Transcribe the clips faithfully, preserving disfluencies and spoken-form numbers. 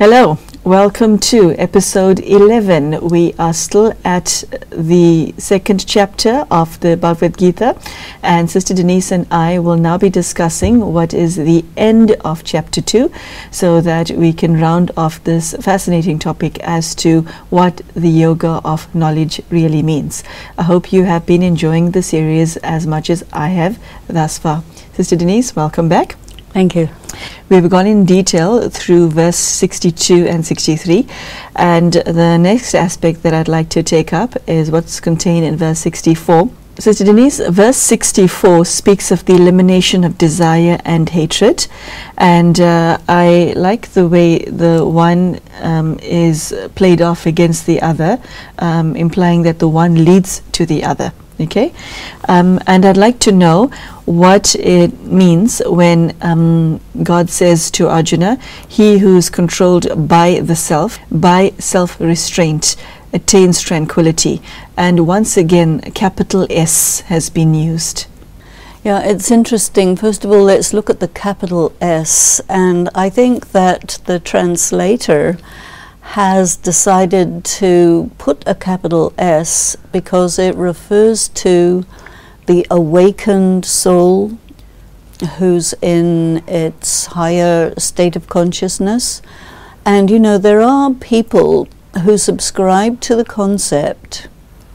Hello, welcome to episode eleven. We are still at the second chapter of the Bhagavad Gita, and Sister Denise and I will now be discussing what is the end of chapter two, so that we can round off this fascinating topic as to what the yoga of knowledge really means. I hope you have been enjoying the series as much as I have thus far. Sister Denise, welcome back. Thank you. We've gone in detail through verse sixty-two and sixty-three, and the next aspect that I'd like to take up is what's contained in verse sixty-four. Sister Denise, verse sixty-four speaks of the elimination of desire and hatred, and uh, I like the way the one um, is played off against the other, um, implying that the one leads to the other. Okay, um, and I'd like to know what it means when um, God says to Arjuna, he who is controlled by the self, by self-restraint, attains tranquility. And once again, capital S has been used. Yeah, it's interesting. First of all, let's look at the capital S, and I think that the translator has decided to put a capital S because it refers to the awakened soul who's in its higher state of consciousness. And you know, there are people who subscribe to the concept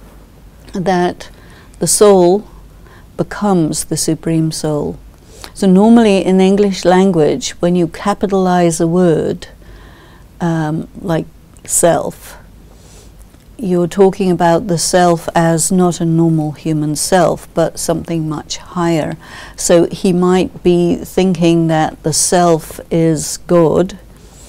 that the soul becomes the Supreme Soul. So normally in English language, when you capitalize a word, Um, like self, you're talking about the self as not a normal human self, but something much higher. So he might be thinking that the self is God,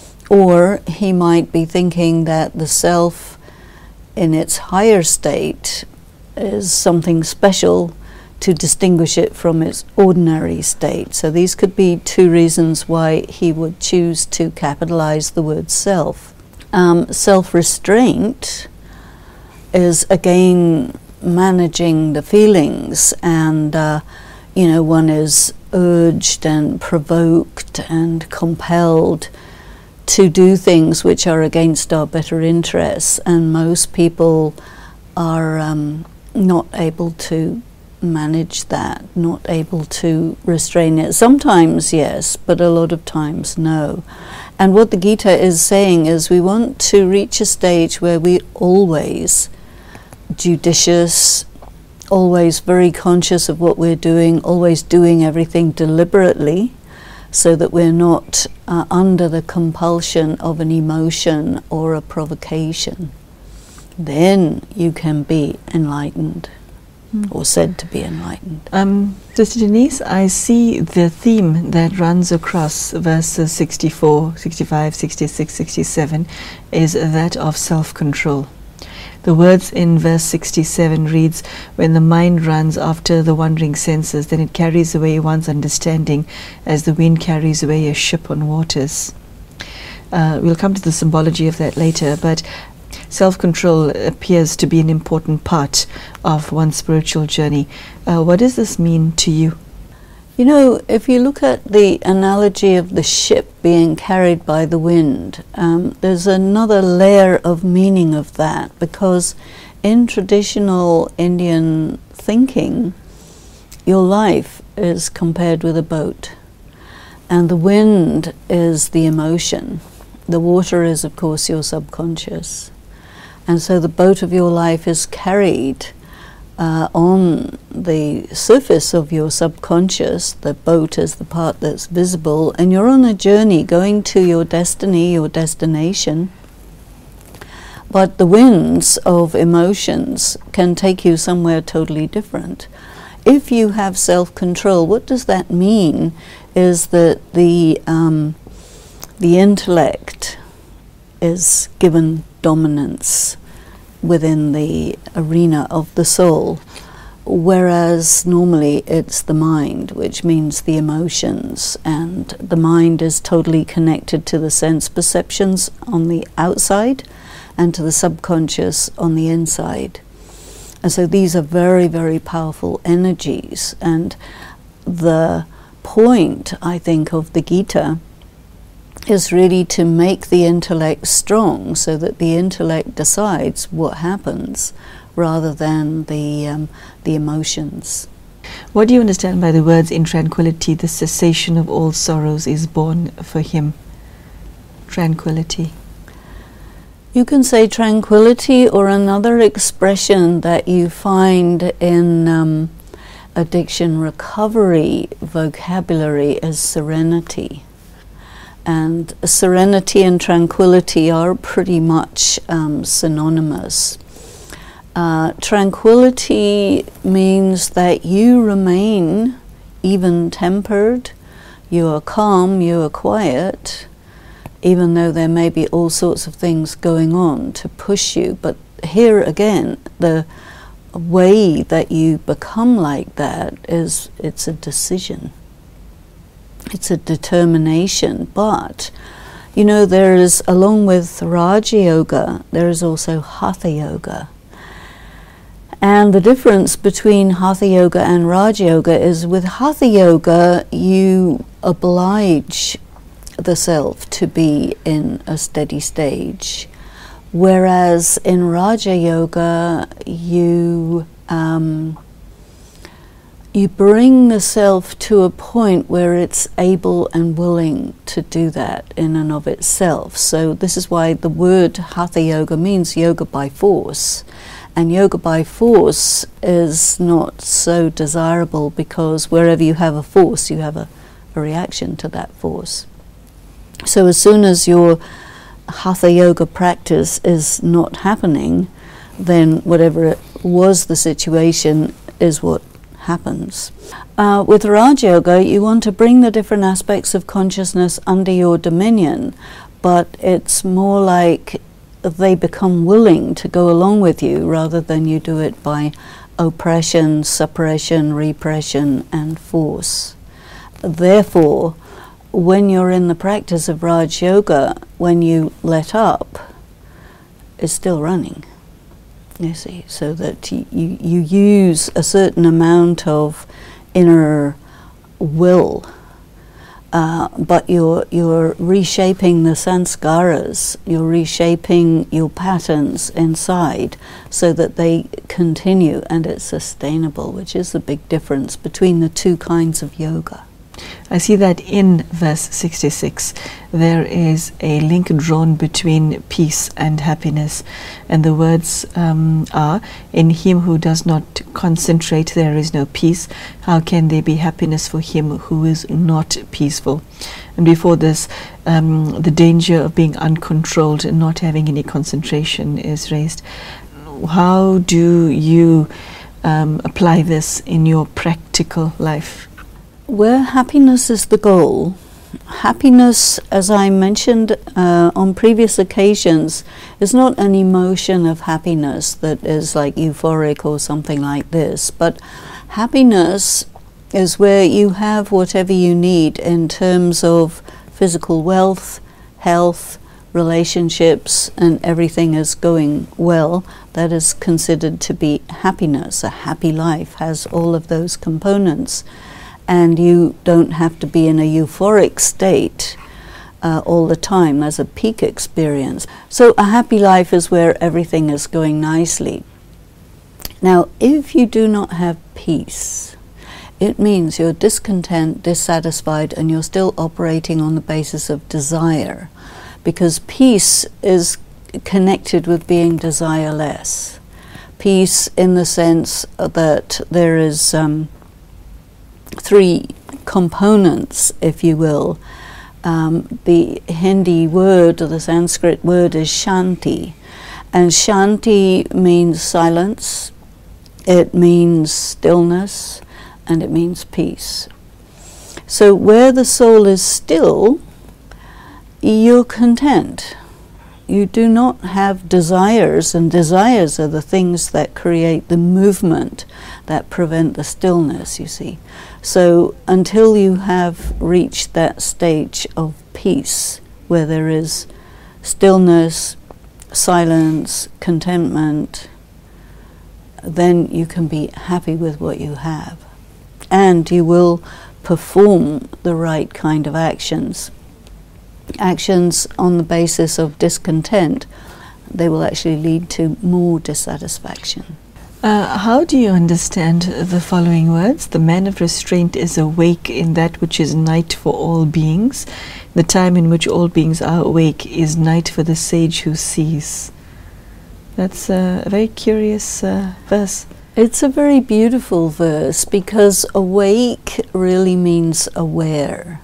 or he might be thinking that the self in its higher state is something special to distinguish it from its ordinary state. So these could be two reasons why he would choose to capitalize the word self. Um, self-restraint is again managing the feelings, and uh, you know, one is urged and provoked and compelled to do things which are against our better interests, and most people are um, not able to manage that, not able to restrain it. Sometimes yes, but a lot of times no. And what the Gita is saying is we want to reach a stage where we always judicious, always very conscious of what we're doing, always doing everything deliberately, so that we're not uh, under the compulsion of an emotion or a provocation. Then you can be enlightened. Or said to be enlightened. Um, Sister Denise, I see the theme that runs across verses sixty-four, sixty-five, sixty-six, sixty-seven is that of self-control. The words in verse sixty-seven reads, when the mind runs after the wandering senses, then it carries away one's understanding as the wind carries away a ship on waters. Uh, we'll come to the symbology of that later, but self-control appears to be an important part of one's spiritual journey. Uh, what does this mean to you? You know, if you look at the analogy of the ship being carried by the wind, um, there's another layer of meaning of that, because in traditional Indian thinking, your life is compared with a boat, and the wind is the emotion. The water is, of course, your subconscious. And so the boat of your life is carried uh, on the surface of your subconscious. The boat is the part that's visible, and you're on a journey going to your destiny, your destination. But the winds of emotions can take you somewhere totally different. If you have self-control, what does that mean is that the, um, the intellect is given dominance within the arena of the soul, whereas normally it's the mind, which means the emotions, and the mind is totally connected to the sense perceptions on the outside and to the subconscious on the inside. And so these are very, very powerful energies, and the point, I think, of the Gita is really to make the intellect strong so that the intellect decides what happens rather than the, um, the emotions. What do you understand by the words, in tranquility the cessation of all sorrows is born for him? Tranquility. You can say tranquility, or another expression that you find in um, addiction recovery vocabulary is serenity. And serenity and tranquility are pretty much um, synonymous. Uh, tranquility means that you remain even-tempered, you are calm, you are quiet, even though there may be all sorts of things going on to push you. But here again, the way that you become like that is, it's a decision. It's a determination. But, you know, there is, along with Raja Yoga, there is also Hatha Yoga. And the difference between Hatha Yoga and Raja Yoga is, with Hatha Yoga, you oblige the self to be in a steady stage, whereas in Raja Yoga you um, you bring the self to a point where it's able and willing to do that in and of itself. So this is why the word Hatha Yoga means yoga by force, and yoga by force is not so desirable, because wherever you have a force you have a, a reaction to that force. So as soon as your Hatha Yoga practice is not happening, then whatever it was the situation is what happens. Uh, with Raja Yoga, you want to bring the different aspects of consciousness under your dominion, but it's more like they become willing to go along with you rather than you do it by oppression, suppression, repression, and force. Therefore, when you're in the practice of Raj Yoga, when you let up, it's still running, you see, so that you, you, you use a certain amount of inner will, uh, but you're, you're reshaping the sanskaras, you're reshaping your patterns inside so that they continue and it's sustainable, which is the big difference between the two kinds of yoga. I see that in verse sixty-six there is a link drawn between peace and happiness, and the words um, are, in him who does not concentrate there is no peace. How can there be happiness for him who is not peaceful? And before this, um, the danger of being uncontrolled and not having any concentration is raised. How do you um, apply this in your practical life? Where happiness is the goal, happiness, as I mentioned uh, on previous occasions, is not an emotion of happiness that is like euphoric or something like this, but happiness is where you have whatever you need in terms of physical wealth, health, relationships, and everything is going well. That is considered to be happiness. A happy life has all of those components. And you don't have to be in a euphoric state uh, all the time. There's a peak experience. So a happy life is where everything is going nicely. Now, if you do not have peace, it means you're discontent, dissatisfied, and you're still operating on the basis of desire, because peace is connected with being desireless. Peace in the sense that there is um, three components, if you will. Um, the Hindi word or the Sanskrit word is shanti, and shanti means silence, it means stillness, and it means peace. So where the soul is still, you're content. You do not have desires, and desires are the things that create the movement that prevent the stillness, you see. So until you have reached that stage of peace, where there is stillness, silence, contentment, then you can be happy with what you have. And you will perform the right kind of actions. actions on the basis of discontent, they will actually lead to more dissatisfaction. Uh, how do you understand the following words? The man of restraint is awake in that which is night for all beings. The time in which all beings are awake is night for the sage who sees. That's uh, a very curious uh, verse. It's a very beautiful verse because awake really means aware.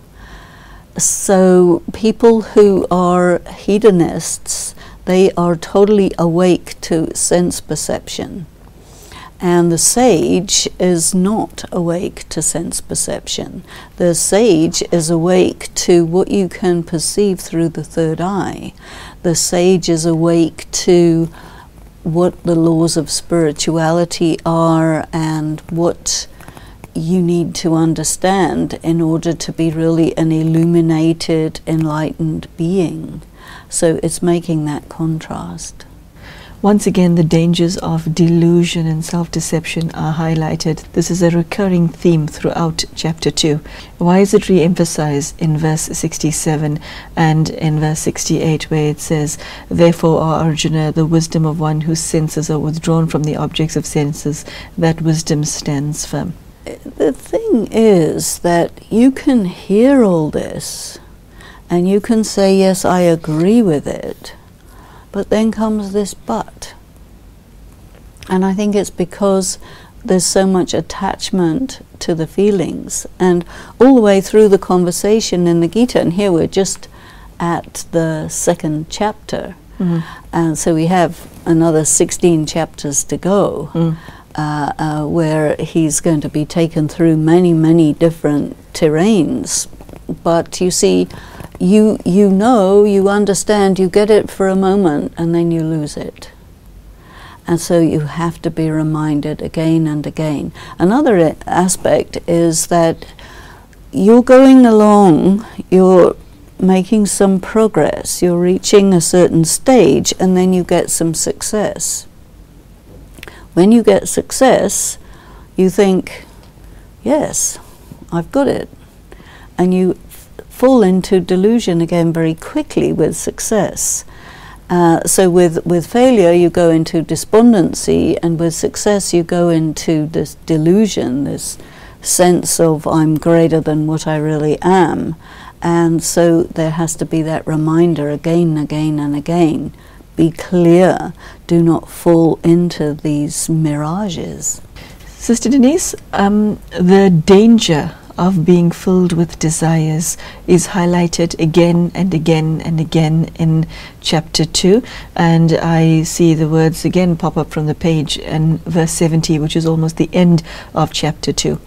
So people who are hedonists, they are totally awake to sense perception. And the sage is not awake to sense perception. The sage is awake to what you can perceive through the third eye. The sage is awake to what the laws of spirituality are and what you need to understand in order to be really an illuminated, enlightened being. So it's making that contrast. Once again, the dangers of delusion and self-deception are highlighted. This is a recurring theme throughout chapter two. Why is it re-emphasized in verse sixty-seven and in verse sixty-eight, where it says, "Therefore, O Arjuna, the wisdom of one whose senses are withdrawn from the objects of senses, that wisdom stands firm"? The thing is that you can hear all this and you can say, yes, I agree with it. But then comes this but. And I think it's because there's so much attachment to the feelings. And all the way through the conversation in the Gita, and here we're just at the second chapter, mm-hmm. and so we have another sixteen chapters to go, mm. uh, uh, where he's going to be taken through many, many different terrains. But you see, You, you know, you understand, you get it for a moment, and then you lose it. And so you have to be reminded again and again. Another aspect is that you're going along, you're making some progress, you're reaching a certain stage, and then you get some success. When you get success, you think, yes, I've got it. And you fall into delusion again very quickly with success. Uh, so with, with failure you go into despondency, and with success you go into this delusion, this sense of I'm greater than what I really am. And so there has to be that reminder again and again and again. Be clear, do not fall into these mirages. Sister Denise, um, the danger of being filled with desires is highlighted again and again and again in chapter two, and I see the words again pop up from the page in verse seventy, which is almost the end of chapter two.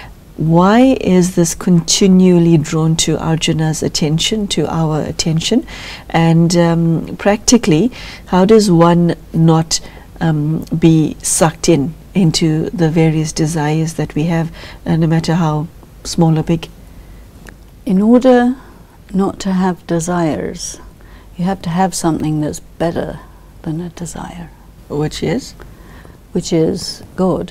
Why is this continually drawn to Arjuna's attention, to our attention? And um, practically, how does one not um, be sucked in into the various desires that we have, uh, no matter how small or big? In order not to have desires, you have to have something that's better than a desire. Which is? Which is God.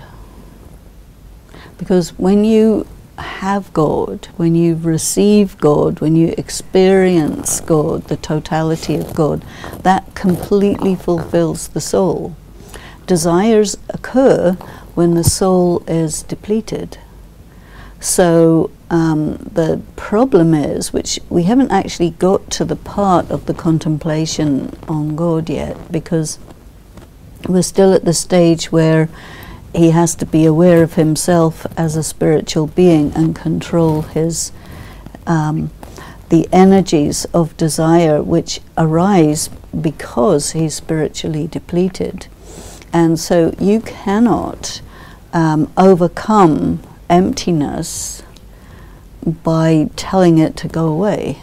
Because when you have God, when you receive God, when you experience God, the totality of God, that completely fulfills the soul. Desires occur when the soul is depleted. So um, the problem is, which we haven't actually got to the part of the contemplation on God yet, because we're still at the stage where he has to be aware of himself as a spiritual being and control his um, the energies of desire which arise because he's spiritually depleted. And so you cannot um, overcome emptiness by telling it to go away.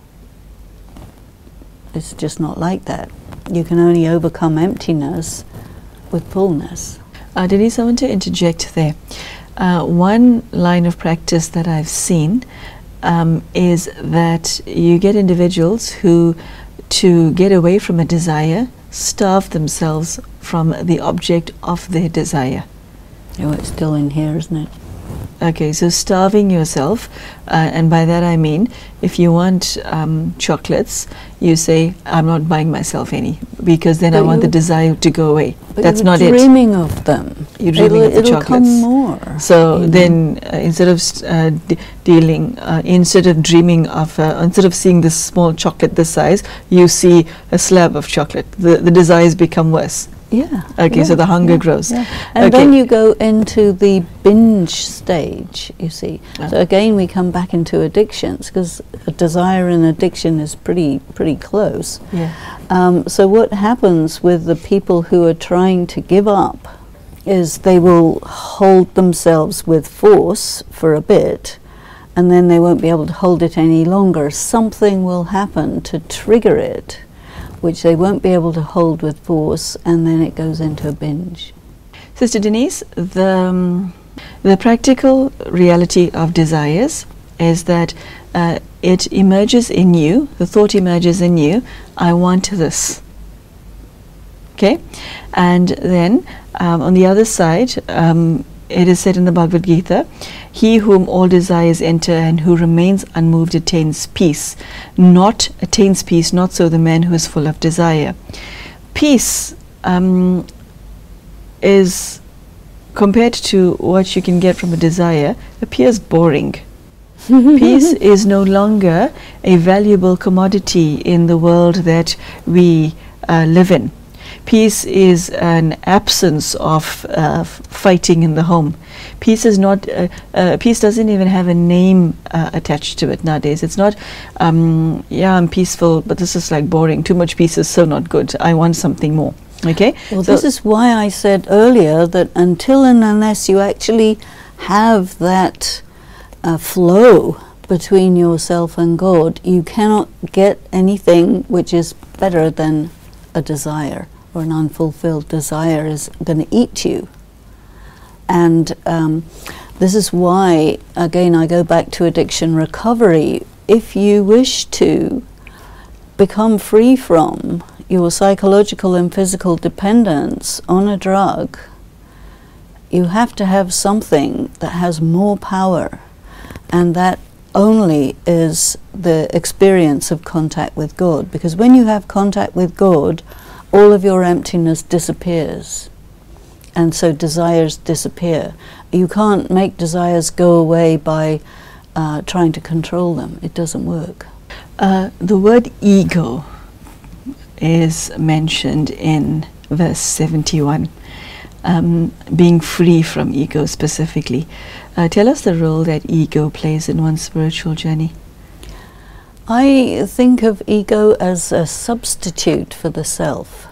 It's just not like that. You can only overcome emptiness with fullness. Uh, Denise, I want to interject there. Uh, one line of practice that I've seen um, is that you get individuals who, to get away from a desire, starve themselves from the object of their desire. Oh, it's still in here, isn't it? Okay, so starving yourself, uh, and by that I mean, if you want um, chocolates, you say, I'm not buying myself any, because then But I want the you- desire to go away. But That's you're not it. dreaming of them. You're dreaming it'll, of the it'll chocolates. come more. So you know. then, uh, instead of st- uh, d- dealing, uh, instead of dreaming of, uh, instead of seeing this small chocolate this size, you see a slab of chocolate. The, the desires become worse. Yeah. Okay, yeah, so the hunger yeah, grows. yeah. And Okay. then you go into the binge stage, you see. Ah. So again, we come back into addictions, because a desire and addiction is pretty pretty close. Yeah. Um, so what happens with the people who are trying to give up is they will hold themselves with force for a bit, and then they won't be able to hold it any longer. Something will happen to trigger it, which they won't be able to hold with force, and then it goes into a binge. Sister Denise, the, um, the practical reality of desires is that uh, it emerges in you, the thought emerges in you, I want this. Okay? And then um, on the other side, um, it is said in the Bhagavad Gita, he whom all desires enter and who remains unmoved attains peace. Not attains peace, not so the man who is full of desire. Peace um, is, compared to what you can get from a desire, appears boring. Peace is no longer a valuable commodity in the world that we uh, live in. Peace is an absence of uh, fighting in the home. Peace is not. Uh, uh, peace doesn't even have a name uh, attached to it nowadays. It's not. Um, yeah, I'm peaceful, but this is like boring. Too much peace is so not good. I want something more. Okay. Well, So- this is why I said earlier that until and unless you actually have that uh, flow between yourself and God, you cannot get anything which is better than a desire, or an unfulfilled desire is going to eat you. And um, this is why, again, I go back to addiction recovery. If you wish to become free from your psychological and physical dependence on a drug, you have to have something that has more power, and that only is the experience of contact with God. Because when you have contact with God, all of your emptiness disappears, and so desires disappear. You can't make desires go away by uh, trying to control them. It doesn't work. Uh, the word ego is mentioned in verse seventy-one, um, being free from ego specifically. Uh, tell us the role that ego plays in one's spiritual journey. I think of ego as a substitute for the self.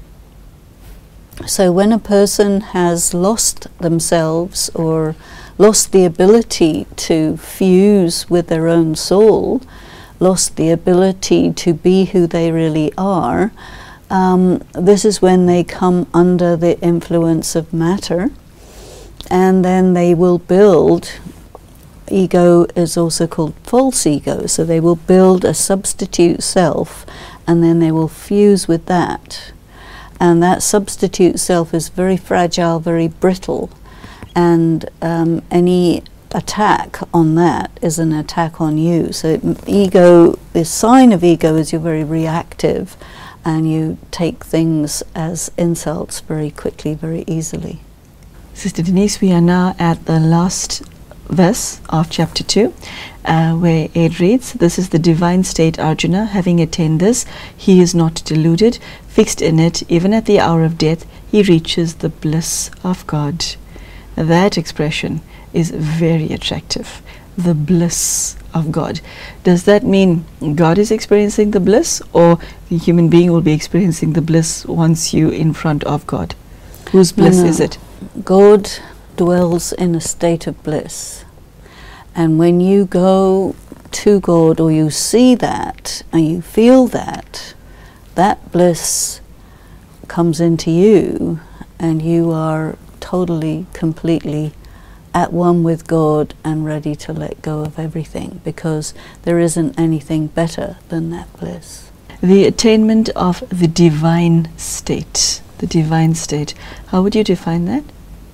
So when a person has lost themselves or lost the ability to fuse with their own soul, lost the ability to be who they really are, um, this is when they come under the influence of matter, and then they will build. Ego is also called false ego, so they will build a substitute self, and then they will fuse with that. And that substitute self is very fragile, very brittle, and um, any attack on that is an attack on you. So ego, the sign of ego is you're very reactive, and you take things as insults very quickly, very easily. Sister Denise, we are now at the last verse of chapter two, uh, where it reads, "This is the divine state, Arjuna. Having attained this, he is not deluded. Fixed in it, even at the hour of death, he reaches the bliss of God." That expression is very attractive. The bliss of God. Does that mean God is experiencing the bliss, or the human being will be experiencing the bliss once you in front of God? Whose bliss No, no. is it? God dwells in a state of bliss. And when you go to God, or you see that, and you feel that, that bliss comes into you, and you are totally, completely at one with God and ready to let go of everything, because there isn't anything better than that bliss. The attainment of the divine state. The divine state. How would you define that?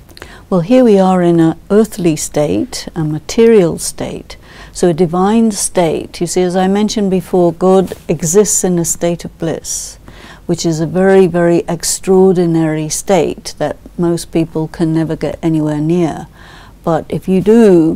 Well, here we are in an earthly state, a material state. So a divine state. You see, as I mentioned before, God exists in a state of bliss, which is a very, very extraordinary state that most people can never get anywhere near. But if you do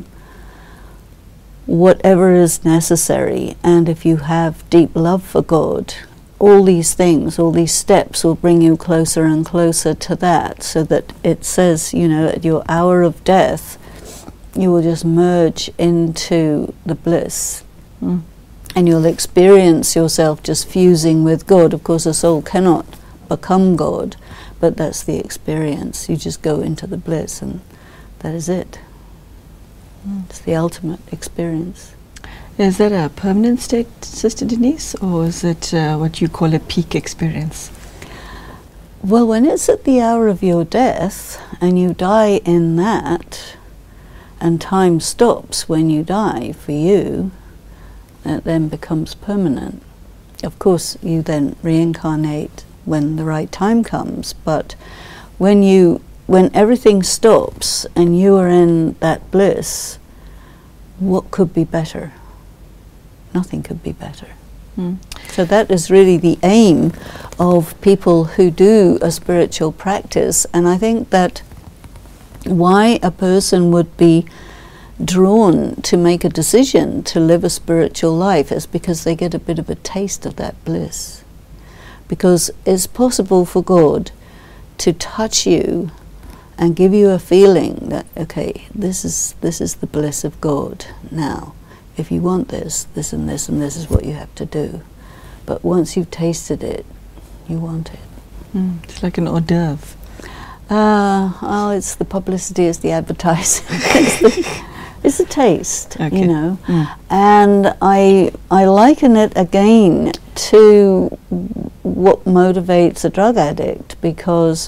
whatever is necessary, and if you have deep love for God, all these things, all these steps will bring you closer and closer to that, so that it says, you know, at your hour of death, you will just merge into the bliss. Mm. And you'll experience yourself just fusing with God. Of course, a soul cannot become God, but that's the experience. You just go into the bliss, and that is it. Mm. It's the ultimate experience. Is that a permanent state, Sister Denise, or is it uh, what you call a peak experience? Well, when it's at the hour of your death, and you die in that, and time stops when you die for you, it then becomes permanent. Of course, you then reincarnate when the right time comes, but when you, when everything stops and you are in that bliss, what could be better? Nothing could be better. Mm. So that is really the aim of people who do a spiritual practice, and I think that why a person would be drawn to make a decision to live a spiritual life is because they get a bit of a taste of that bliss. Because it's possible for God to touch you and give you a feeling that, okay, this is this is the bliss of God now. If you want this, this and this and this is what you have to do. But once you've tasted it, you want it. Mm, it's like an hors d'oeuvre. Uh, oh, it's the publicity, it's the advertising. it's, the, it's the taste, okay. You know. Mm. And I, I liken it again to what motivates a drug addict, because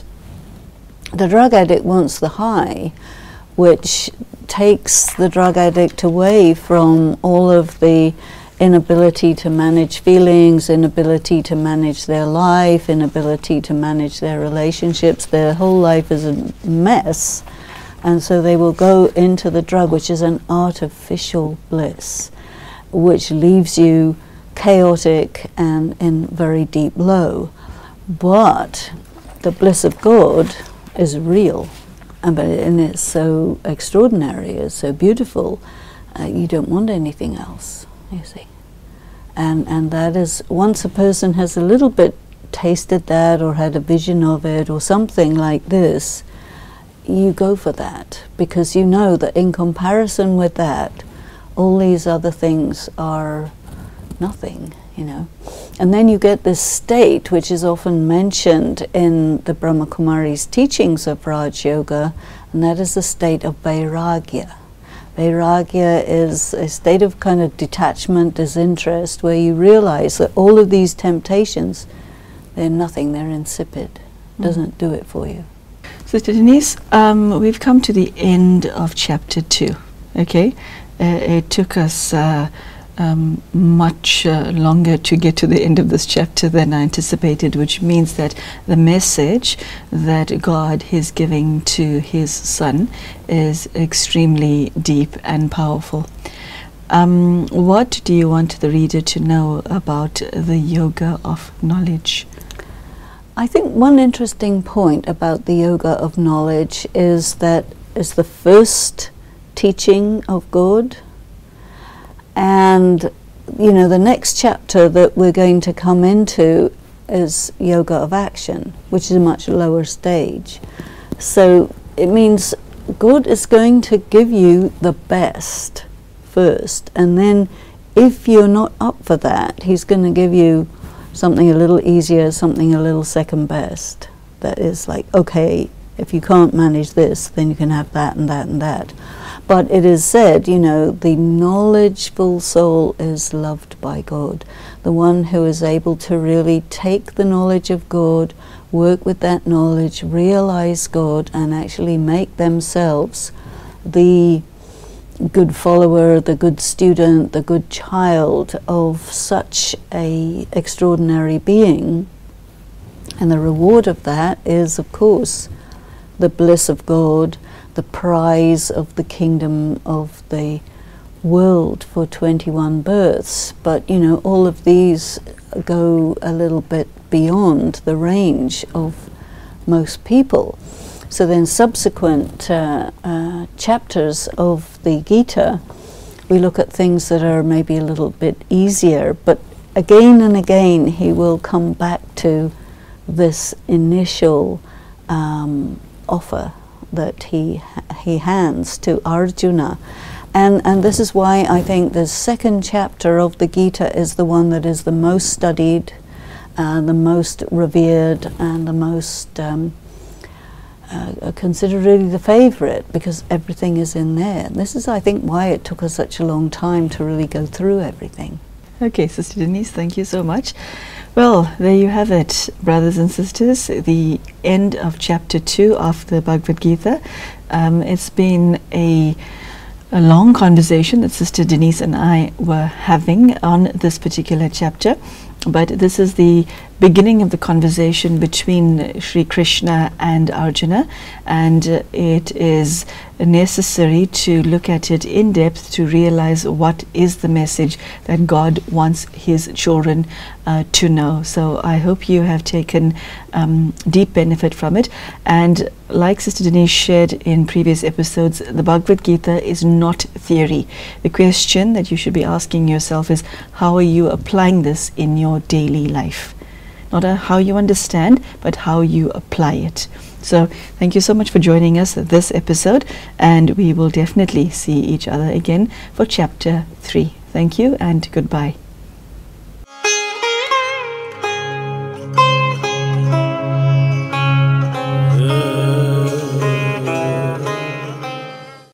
the drug addict wants the high, which takes the drug addict away from all of the inability to manage feelings, inability to manage their life, inability to manage their relationships. Their whole life is a mess, and so they will go into the drug, which is an artificial bliss, which leaves you chaotic and in very deep low. But the bliss of God is real. And, but, and it's so extraordinary, it's so beautiful, uh, you don't want anything else, you see. And, and that is, once a person has a little bit tasted that or had a vision of it or something like this, you go for that, because you know that in comparison with that, all these other things are nothing, you know. And then you get this state, which is often mentioned in the Brahma Kumari's teachings of Raj Yoga, and that is the state of Vairagya. Vairagya is a state of kind of detachment, disinterest, where you realize that all of these temptations, they're nothing, they're insipid. Mm. Doesn't do it for you. Sister Denise, um, we've come to the end of chapter two, okay? Uh, it took us uh, Um, much uh, longer to get to the end of this chapter than I anticipated, which means that the message that God is giving to his son is extremely deep and powerful. Um, what do you want the reader to know about the yoga of knowledge? I think one interesting point about the yoga of knowledge is that it's the first teaching of God. And, you know, the next chapter that we're going to come into is yoga of action, which is a much lower stage. So it means God is going to give you the best first, and then if you're not up for that, he's going to give you something a little easier, something a little second best. That is like, okay, if you can't manage this, then you can have that and that and that. But it is said, you know, the knowledgeful soul is loved by God. The one who is able to really take the knowledge of God, work with that knowledge, realize God, and actually make themselves the good follower, the good student, the good child of such a extraordinary being. And the reward of that is, of course, the bliss of God, the prize of the kingdom of the world for twenty-one births. But, you know, all of these go a little bit beyond the range of most people. So then subsequent uh, uh, chapters of the Gita, we look at things that are maybe a little bit easier, but again and again he will come back to this initial um, offer that he he hands to Arjuna. And, and this is why I think the second chapter of the Gita is the one that is the most studied, uh, the most revered, and the most um, uh, considered really the favorite, because everything is in there. This is, I think, why it took us such a long time to really go through everything. Okay, Sister Denise, thank you so much. Well, there you have it, brothers and sisters, the end of chapter two of the Bhagavad Gita. Um, it's been a a long conversation that Sister Denise and I were having on this particular chapter, but this is the beginning of the conversation between Sri Krishna and Arjuna, and uh, it is necessary to look at it in depth to realize what is the message that God wants his children uh, to know. So I hope you have taken um, deep benefit from it, and like Sister Denise shared in previous episodes, the Bhagavad Gita is not theory. The question that you should be asking yourself is, how are you applying this in your daily life? Not a how you understand, but how you apply it. So thank you so much for joining us this episode, and we will definitely see each other again for chapter three. Thank you and goodbye.